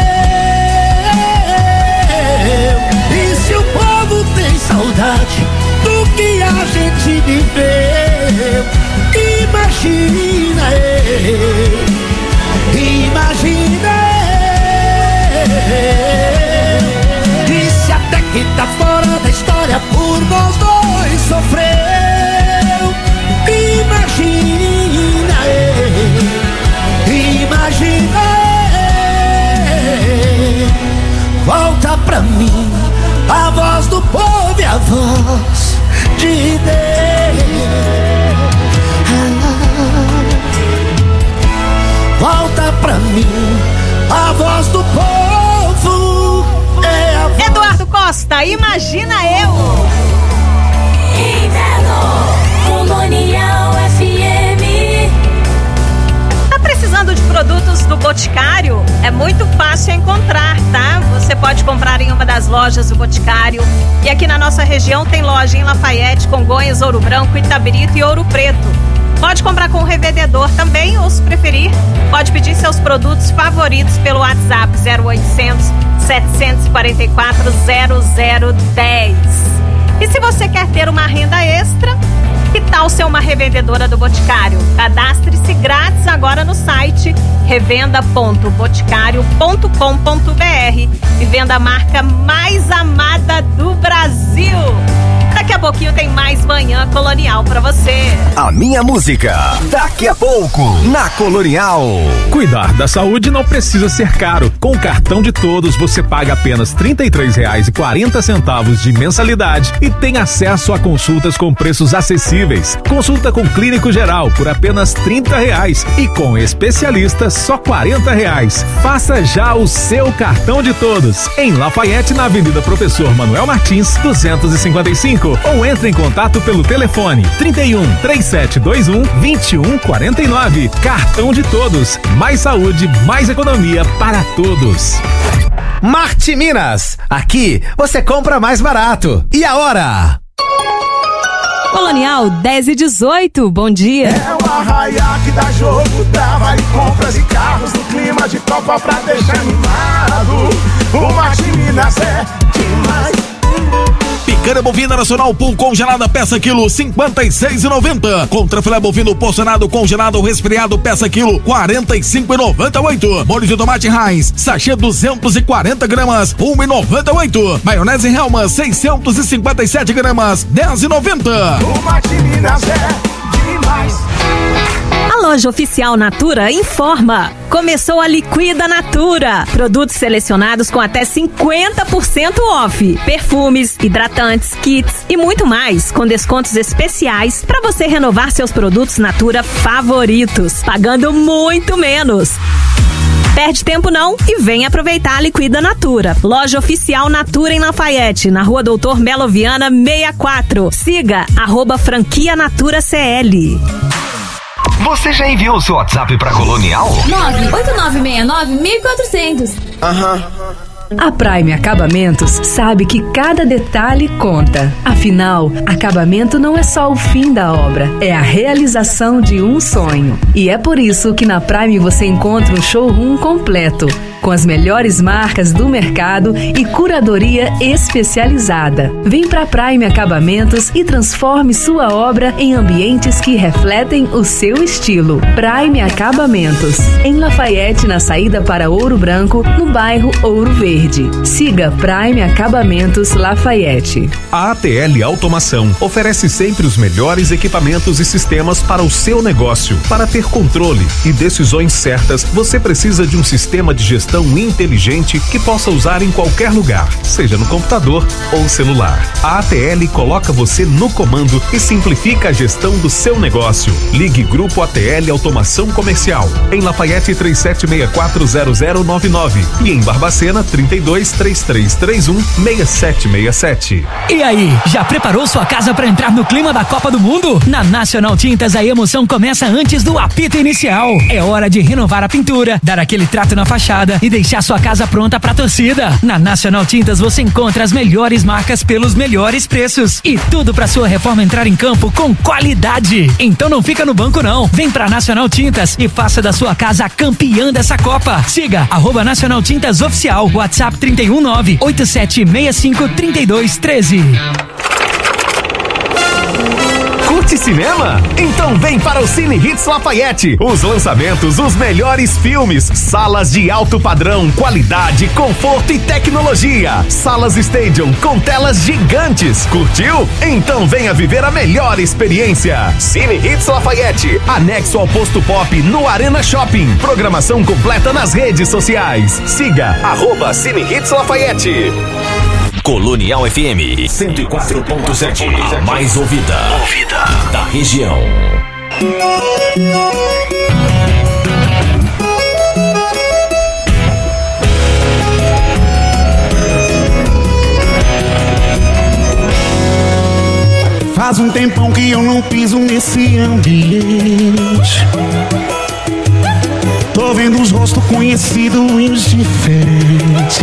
[SPEAKER 8] eu. E se o povo tem saudade do que a gente viveu, imagina eu, imagina eu. E se até quem tá fora da história por nós dois sofreu, imagina eu, imagina eu. Volta pra mim a voz do povo e a voz de Deus. Volta pra mim a voz do povo é a voz.
[SPEAKER 5] Eduardo Costa, imagina eu.
[SPEAKER 19] Inverno, Colonial FM.
[SPEAKER 5] Tá precisando de produtos do Boticário? É muito fácil encontrar, tá? Você pode comprar em uma das lojas do Boticário. E aqui na nossa região tem loja em Lafayette, Congonhas, Ouro Branco, Itabirito e Ouro Preto. Pode comprar com o revendedor também, ou se preferir, pode pedir seus produtos favoritos pelo WhatsApp 0800 744 0010. E se você quer ter uma renda extra, que tal ser uma revendedora do Boticário? Cadastre-se grátis agora no site revenda.boticário.com.br e venda a marca mais amada do Brasil. Daqui a pouquinho tem mais Manhã Colonial pra você.
[SPEAKER 2] A minha música, daqui a pouco, na Colonial.
[SPEAKER 14] Cuidar da saúde não precisa ser caro. Com o cartão de todos, você paga apenas R$ 33,40 de mensalidade e tem acesso a consultas com preços acessíveis. Consulta com clínico geral por apenas R$ 30 e com especialistas só R$ 40. Faça já o seu cartão de todos em Lafayette, na Avenida Professor Manuel Martins, 255. Ou entre em contato pelo telefone 31 3721 2149. Cartão de todos. Mais saúde, mais economia para todos.
[SPEAKER 11] Marte Minas. Aqui você compra mais barato. E a hora?
[SPEAKER 21] Colonial 10 e 18, bom dia.
[SPEAKER 6] É o arraiá que dá jogo, dá vale compras e carros no clima de Copa pra deixar animado. O Marte Minas é demais.
[SPEAKER 15] Picanha bovina nacional pool congelada peça quilo 56,90. Contra filé bovino porcionado congelado resfriado peça quilo 45,98. Molho de tomate Heinz sachê 240 gramas 1,98. Maionese Helma 657 gramas 10,90.
[SPEAKER 6] Tomate Minas é demais.
[SPEAKER 5] A loja oficial Natura informa. Começou a Liquida Natura. Produtos selecionados com até 50% off. Perfumes, hidratantes, kits e muito mais, com descontos especiais para você renovar seus produtos Natura favoritos, pagando muito menos. Perde tempo não e vem aproveitar a Liquida Natura. Loja oficial Natura em Lafayette, na Rua Doutor Melo Viana 64. Siga @franquia Natura CL.
[SPEAKER 2] Você já enviou o seu WhatsApp pra Colonial?
[SPEAKER 16] 98969-1400.
[SPEAKER 2] Aham.
[SPEAKER 17] A Prime Acabamentos sabe que cada detalhe conta. Afinal, acabamento não é só o fim da obra, é a realização de um sonho. E é por isso que na Prime você encontra um showroom completo, com as melhores marcas do mercado e curadoria especializada. Vem pra Prime Acabamentos e transforme sua obra em ambientes que refletem o seu estilo. Prime Acabamentos, em Lafayette, na saída para Ouro Branco, no bairro Ouro Verde. Siga Prime Acabamentos Lafayette.
[SPEAKER 2] A ATL Automação oferece sempre os melhores equipamentos e sistemas para o seu negócio. Para ter controle e decisões certas, você precisa de um sistema de gestão inteligente que possa usar em qualquer lugar, seja no computador ou celular. A ATL coloca você no comando e simplifica a gestão do seu negócio. Ligue Grupo ATL Automação Comercial, em Lafayette 37640099 e em Barbacena 3233316767.
[SPEAKER 10] E aí, já preparou sua casa para entrar no clima da Copa do Mundo? Na Nacional Tintas a emoção começa antes do apito inicial. É hora de renovar a pintura, dar aquele trato na fachada e deixar sua casa pronta pra torcida. Na Nacional Tintas você encontra as melhores marcas pelos melhores preços e tudo pra sua reforma entrar em campo com qualidade. Então não fica no banco não. Vem pra Nacional Tintas e faça da sua casa a campeã dessa Copa. Siga @Nacional Tintas Oficial. WhatsApp 319-8765-3213.
[SPEAKER 2] Curte cinema? Então vem para o Cine Hits Lafayette. Os lançamentos, os melhores filmes, salas de alto padrão, qualidade, conforto e tecnologia. Salas Stadium com telas gigantes. Curtiu? Então venha viver a melhor experiência. Cine Hits Lafayette, anexo ao Posto Pop no Arena Shopping. Programação completa nas redes sociais. Siga @Cine Hits Lafayette.
[SPEAKER 1] Colonial FM 104.7, a mais ouvida da região.
[SPEAKER 6] Faz um tempão que eu não piso nesse ambiente. Tô vendo os rostos conhecidos e os diferentes.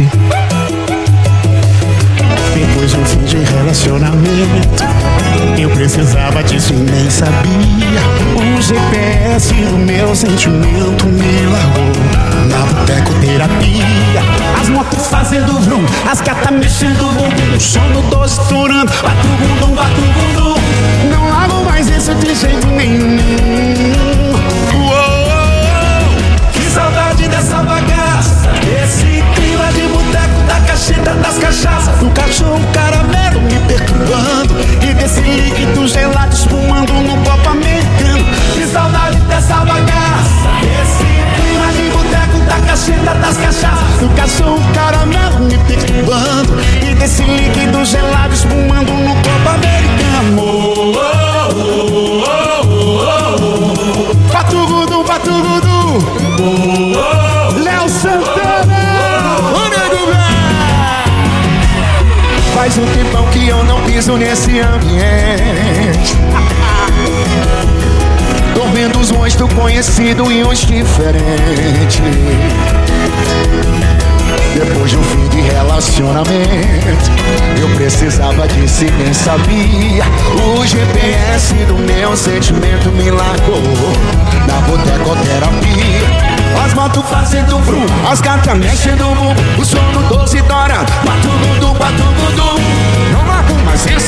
[SPEAKER 6] Depois de um fim de relacionamento, eu precisava disso e nem sabia. O GPS do meu sentimento me largou na botecoterapia. As motos fazendo vrum, as gatas mexendo bumbum, o som do 12 estourando, batu-bundum, batu-bundum. Não largo mais isso de jeito nenhum. Que saudade dessa bagaça, desse clima de boteco, da cacheta, das cachaças, do cachorro caramelo me perturbando e desse líquido gelado espumando no copo americano. Que saudade dessa bagaça, desse clima de boteco, da cacheta, das cachaças, do cachorro caramelo me perturbando e desse líquido gelado espumando no copo americano. Batugudu, batugudu, Léo Santana, o nego velho. Faz um tempão que eu não piso nesse ambiente. Tô vendo os rostos conhecidos e os diferentes. Depois de um fim de relacionamento, eu precisava disso e nem sabia. O GPS do meu sentimento me largou na botecoterapia. As motos fazendo vrum, as gatas mexendo bum, o som do 12 estourando, batu-bundum, batu-bundum. Não largo mais esse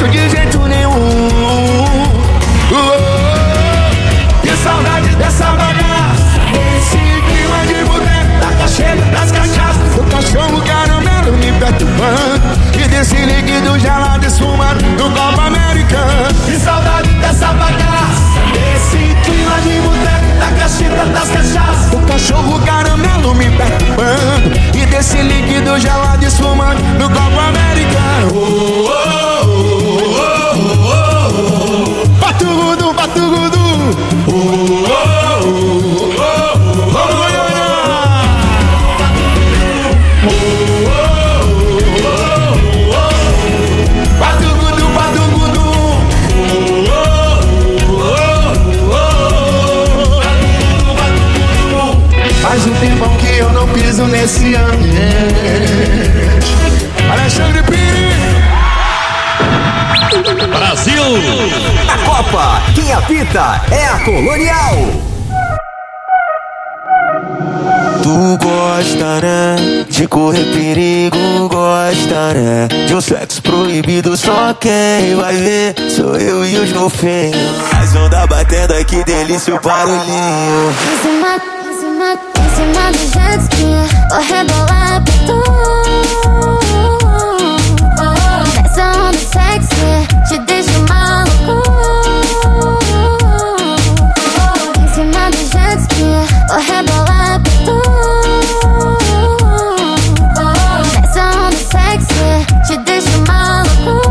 [SPEAKER 6] cachorro caramelo me perturbando e desse líquido gelado esfumando no copo americano. Oh, oh, oh, oh, oh, oh. Batugudu, batugudu. Oh, oh, oh, oh, oh, oh. Faz um tempão que eu não piso nesse ambiente. Alexandre Pires.
[SPEAKER 2] Brasil! A Copa, quem apita é a Colonial.
[SPEAKER 6] Tu gosta, né? De correr perigo, gosta, né? De um sexo proibido, só quem vai ver sou eu e os golfinhos. As ondas batendo aqui, delícia o barulhinho.
[SPEAKER 12] Em cima do jet ski, vou rebolar pra tu. Essa onda sexy te deixa maluco. Em cima do jet ski, vou rebolar pra tu. Essa onda sexy te deixa maluco.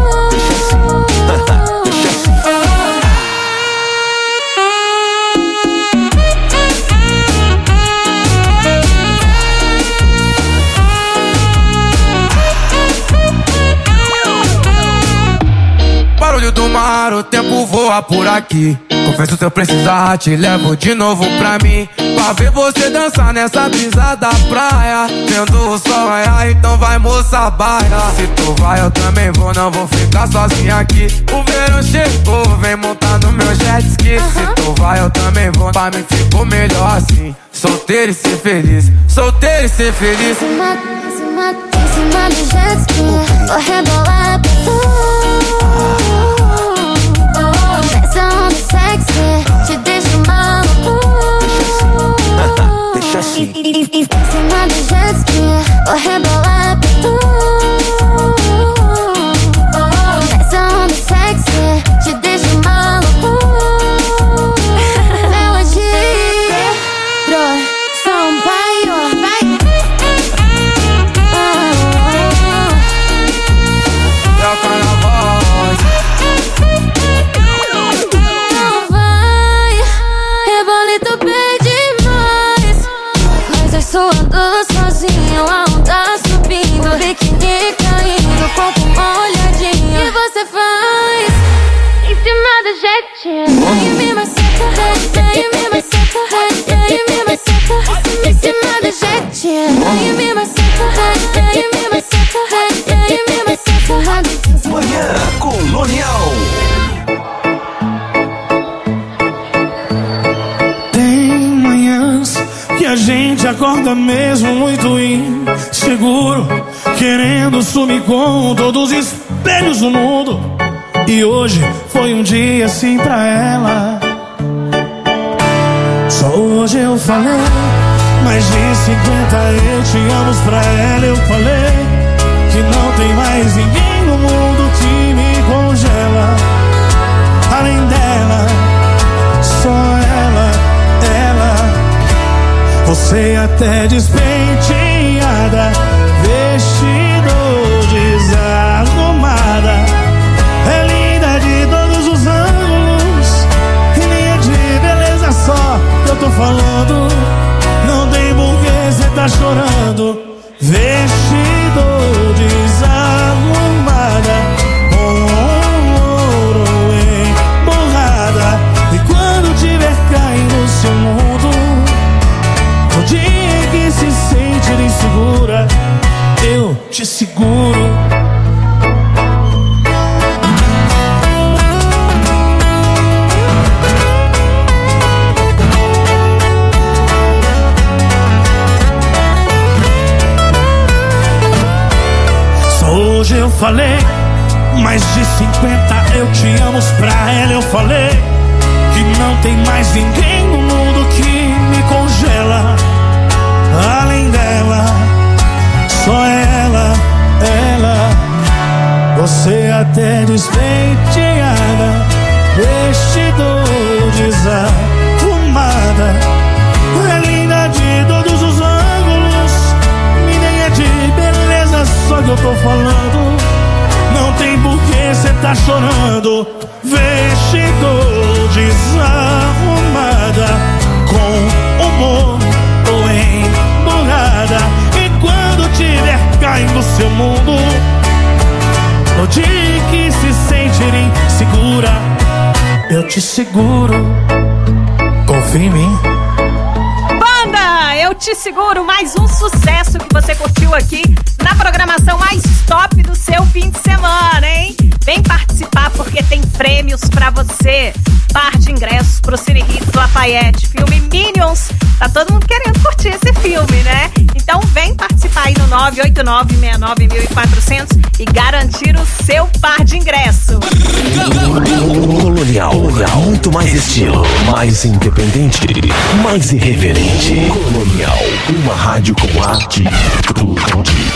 [SPEAKER 20] Do mar, o tempo voa por aqui. Confesso se eu precisar, te levo de novo pra mim. Pra ver você dançar nessa brisa da praia. Vendo o sol raiar, então vai moça baia. Se tu vai eu também vou, não vou ficar sozinha aqui. O verão chegou, vem montar no meu jet ski. Se tu vai eu também vou, pra mim ficou melhor assim. Solteiro e ser feliz, solteiro e ser feliz.
[SPEAKER 12] Em cima do jet ski, vou rebolar pra tu. Essa onda sexy te deixa maluco.
[SPEAKER 6] Deixa assim.
[SPEAKER 12] Em cima do jet ski, vou rebolar pra tu. Essa onda sexy te deixa maluco. Melodia, Sampaio, vai. Sozinho, a onda subindo, biquíni caindo, corpo molhadinho. E você faz em cima do jet. Daí me maceta, daí me maceta, daí me maceta. Em cima do jet. Daí me maceta, daí me maceta, daí me maceta.
[SPEAKER 2] Manhã Colonial.
[SPEAKER 9] Tem manhãs que a gente acorda mesmo muito inseguro, querendo sumir com todos os espelhos do mundo. E hoje foi um dia assim pra ela. Só hoje eu falei mais de 50 eu te amo pra ela. Eu falei que não tem mais ninguém no mundo que me congela. Além dela, só ela. Você até despenteada, vestido desarrumada, é linda de todos os ângulos. E nem é de beleza só que eu tô falando. Não tem porquê cê tá chorando. Vestido desarrumada, com ouro emborrada. E quando tiver caindo no seu mundo, o dia que se sente insegura, eu te seguro. Só hoje eu falei mais de 50 eu te amo pra ela. Eu falei que não tem mais ninguém no mundo que me congela. Além dela, só ela. Você até despenteada, vestido desarrumada, é linda de dor.
[SPEAKER 6] eu te seguro. Confia em mim.
[SPEAKER 5] Banda, eu te seguro, mais um sucesso que você curtiu aqui na programação mais top do seu fim de semana, hein? Vem participar porque tem prêmios pra você. Par de ingressos pro Cine Hits Lafayette, filme Minions. Tá todo mundo querendo curtir esse filme, né? Então vem participar aí no 989-69-1400 e garantir o seu par de ingresso.
[SPEAKER 1] Colonial, muito mais estilo, mais independente, mais irreverente. Colonial, uma rádio com arte crocante.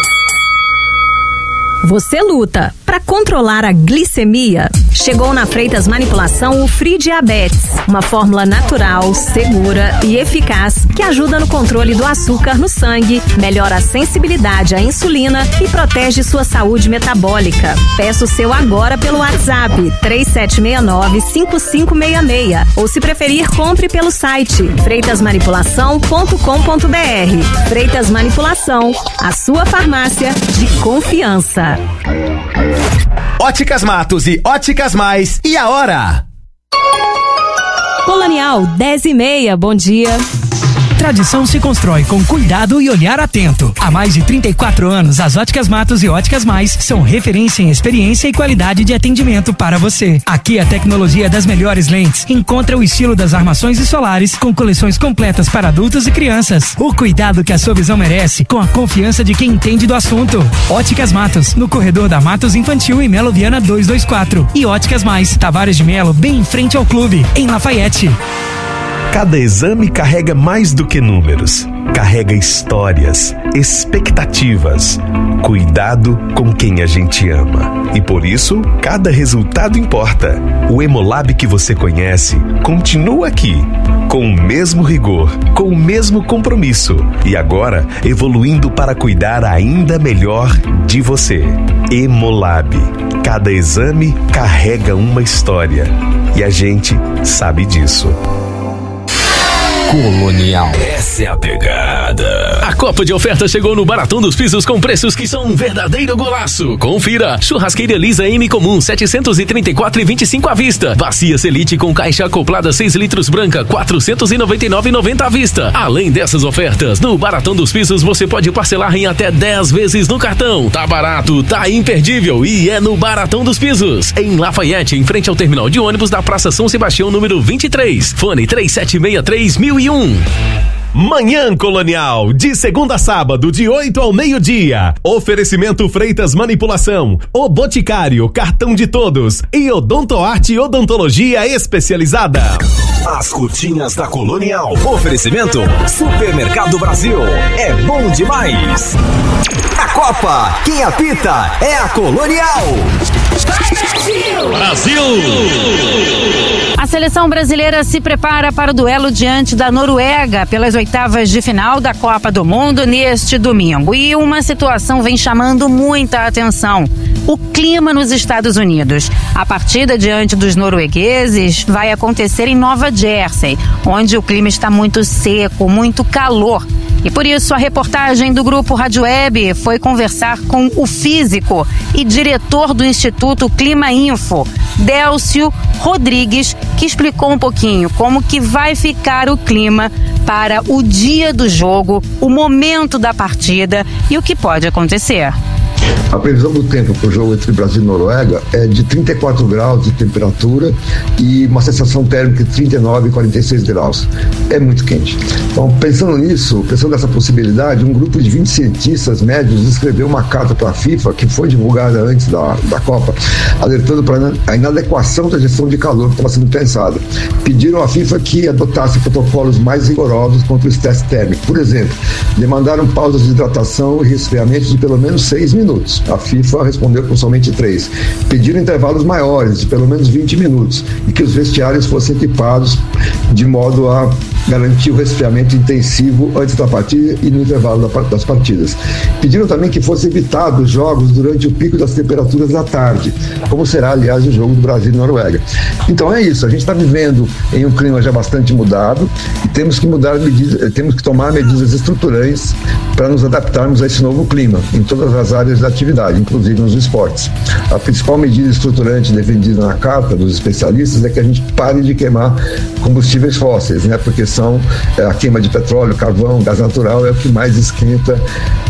[SPEAKER 16] Você luta para controlar a glicemia? Chegou na Freitas Manipulação o Free Diabetes, uma fórmula natural, segura e eficaz que ajuda no controle do açúcar no sangue, melhora a sensibilidade à insulina e protege sua saúde metabólica. Peça o seu agora pelo WhatsApp 3769-5566 ou, se preferir, compre pelo site freitasmanipulação.com.br. Freitas Manipulação, a sua farmácia de confiança.
[SPEAKER 11] Óticas Matos e Óticas Mais, e a hora?
[SPEAKER 16] Colonial 10:30, bom dia.
[SPEAKER 10] Tradição se constrói com cuidado e olhar atento. Há mais de 34 anos, as Óticas Matos e Óticas Mais são referência em experiência e qualidade de atendimento para você. Aqui a tecnologia das melhores lentes encontra o estilo das armações e solares com coleções completas para adultos e crianças. O cuidado que a sua visão merece com a confiança de quem entende do assunto. Óticas Matos, no corredor da Matos Infantil em Melo Viana 224. E Óticas Mais, Tavares de Melo, bem em frente ao clube, em Lafayette.
[SPEAKER 2] Cada exame carrega mais do que números. Carrega histórias, expectativas, cuidado com quem a gente ama. E por isso, cada resultado importa. O Hemolab que você conhece continua aqui, com o mesmo rigor, com o mesmo compromisso. E agora, evoluindo para cuidar ainda melhor de você. Hemolab. Cada exame carrega uma história. E a gente sabe disso.
[SPEAKER 1] Colonial. Essa é a pegada. A Copa de Ofertas chegou no Baratão dos Pisos com preços que são um verdadeiro golaço. Confira. Churrasqueira Lisa M Comum 734,25 à vista. Bacia Selite com caixa acoplada 6 litros branca 499,90 à vista. Além dessas ofertas, no Baratão dos Pisos você pode parcelar em até 10 vezes no cartão. Tá barato, tá imperdível e é no Baratão dos Pisos. Em Lafayette, em frente ao terminal de ônibus da Praça São Sebastião, número 23. Fone 3763-1001.
[SPEAKER 2] Manhã Colonial, de segunda a sábado, de 8 ao meio-dia. Oferecimento Freitas Manipulação, O Boticário, Cartão de Todos e Odontoarte e Odontologia Especializada.
[SPEAKER 1] As curtinhas da Colonial. Oferecimento Supermercado Brasil. É bom demais.
[SPEAKER 11] A Copa, quem apita é a Colonial.
[SPEAKER 15] Brasil!
[SPEAKER 18] A seleção brasileira se prepara para o duelo diante da Noruega pelas oitavas de final da Copa do Mundo neste domingo. E uma situação vem chamando muita atenção: o clima nos Estados Unidos. A partida diante dos noruegueses vai acontecer em Nova Jersey, onde o clima está muito seco, muito calor. E por isso a reportagem do Grupo Rádio Web foi conversar com o físico e diretor do Instituto Clima Info, Délcio Rodrigues, que explicou um pouquinho como que vai ficar o clima para o dia do jogo, o momento da partida e o que pode acontecer.
[SPEAKER 22] A previsão do tempo para o jogo entre Brasil e Noruega é de 34 graus de temperatura e uma sensação térmica de 39 e 46 graus. É muito quente. Então, pensando nisso, pensando nessa possibilidade, um grupo de 20 cientistas médios escreveu uma carta para a FIFA, que foi divulgada antes da Copa, alertando para a inadequação da gestão de calor que estava sendo pensada. Pediram à FIFA que adotasse protocolos mais rigorosos contra o estresse térmico. Por exemplo, demandaram pausas de hidratação e resfriamento de pelo menos 6 minutos. A FIFA respondeu com somente 3. Pediram intervalos maiores, de pelo menos 20 minutos, e que os vestiários fossem equipados de modo a garantir o resfriamento intensivo antes da partida e no intervalo das partidas. Pediram também que fosse evitado os jogos durante o pico das temperaturas da tarde, como será, aliás, o jogo do Brasil e Noruega. Então é isso, a gente está vivendo em um clima já bastante mudado e temos que tomar medidas estruturantes para nos adaptarmos a esse novo clima em todas as áreas da atividade, inclusive nos esportes. A principal medida estruturante defendida na carta dos especialistas é que a gente pare de queimar combustíveis fósseis, né? Porque são a queima de petróleo, carvão, gás natural é o que mais esquenta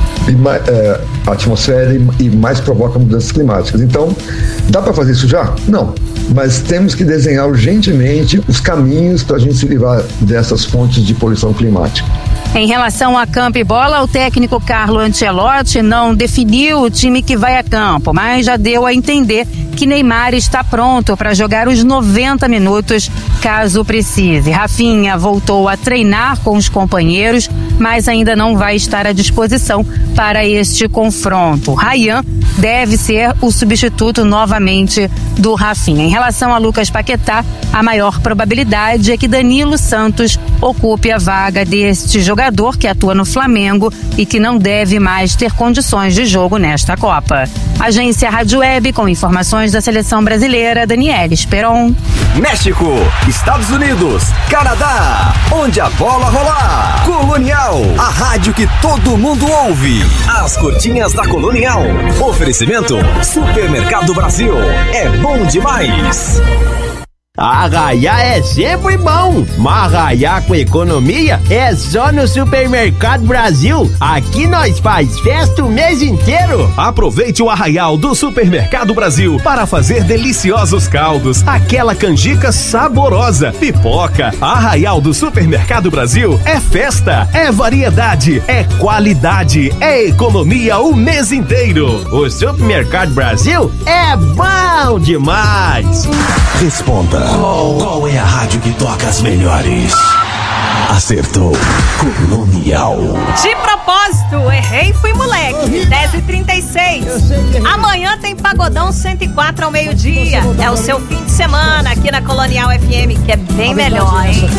[SPEAKER 22] a atmosfera e mais provoca mudanças climáticas. Então, dá para fazer isso já? Não. Mas temos que desenhar urgentemente os caminhos para a gente se livrar dessas fontes de poluição climática.
[SPEAKER 18] Em relação a campo e bola, o técnico Carlo Ancelotti não definiu o time que vai a campo, mas já deu a entender que Neymar está pronto para jogar os 90 minutos, caso precise. Rafinha voltou a treinar com os companheiros, mas ainda não vai estar à disposição para este confronto. Ryan deve ser o substituto novamente do Rafinha. Em relação a Lucas Paquetá, a maior probabilidade é que Danilo Santos ocupe a vaga deste jogador que atua no Flamengo e que não deve mais ter condições de jogo nesta Copa. Agência Rádio Web com informações da seleção brasileira, Daniela Esperon.
[SPEAKER 3] México, Estados Unidos, Canadá, onde a bola rolar. Colonial, a rádio que todo mundo ouve. As cortinhas da Colonial. Oferecimento Supermercado Brasil. É bom demais.
[SPEAKER 4] Arraiar é sempre bom, mas arraiar com economia é só no Supermercado Brasil. Aqui nós faz festa o mês inteiro.
[SPEAKER 2] Aproveite o arraial do Supermercado Brasil para fazer deliciosos caldos, aquela canjica saborosa, pipoca. Arraial do Supermercado Brasil é festa, é variedade, é qualidade, é economia o mês inteiro.
[SPEAKER 4] O Supermercado Brasil é bom demais.
[SPEAKER 15] Responda. Qual é a rádio que toca as melhores? Acertou. Colonial.
[SPEAKER 5] De propósito, errei, fui moleque. 10h36. Amanhã tem Pagodão 104 ao meio-dia. É o seu fim de semana aqui na Colonial FM, que é bem melhor, hein?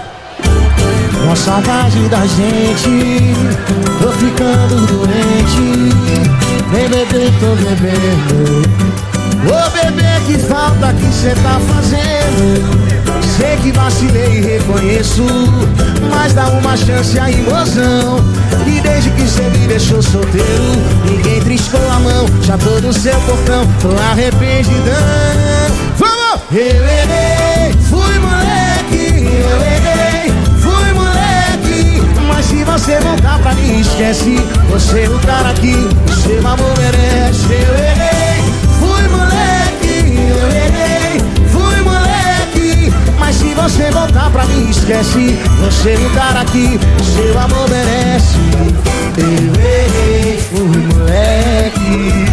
[SPEAKER 8] Uma saudade da gente, tô ficando doente. Vem beber, tô bebendo. Ô bebê, que falta que cê tá fazendo? Sei que vacilei e reconheço, mas dá uma chance aí, mozão. E desde que cê me deixou solteiro, ninguém triscou a mão. Já tô no seu portão, tô arrependidão. Vamos! Eu errei, fui moleque. Eu errei, fui moleque. Mas se você voltar pra mim, esquece. Você é o cara que seu amor merece. Eu errei, fui moleque, eu errei, fui moleque. Mas se você voltar pra mim, esquece. Você é o cara que seu amor merece. Eu errei, fui moleque.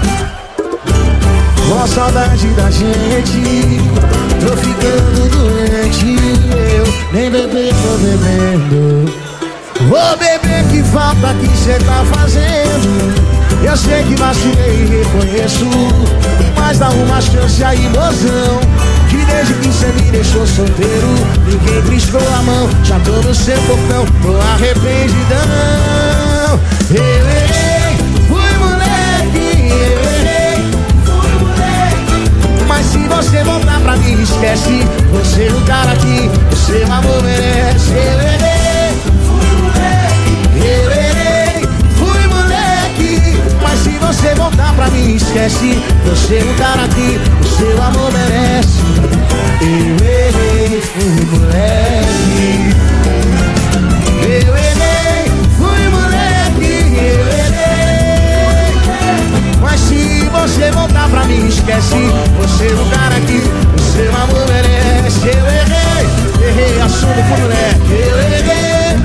[SPEAKER 8] Com saudade da gente, tô ficando doente. Eu nem beber, tô bebendo. Ô bebê, que falta que cê tá fazendo? Eu sei que vacilei e reconheço, mas dá uma chance aí, mozão. Que desde que cê me deixou solteiro, ninguém triscou a mão. Já tô no seu portão, tô arrependidão. Eu errei, fui moleque. Eu errei, fui moleque. Mas se você voltar pra mim, esquece. Você é o cara que o seu amor merece. Eu errei, fui moleque. Eu errei, fui moleque. Mas se você voltar pra mim, esquece. Você é o cara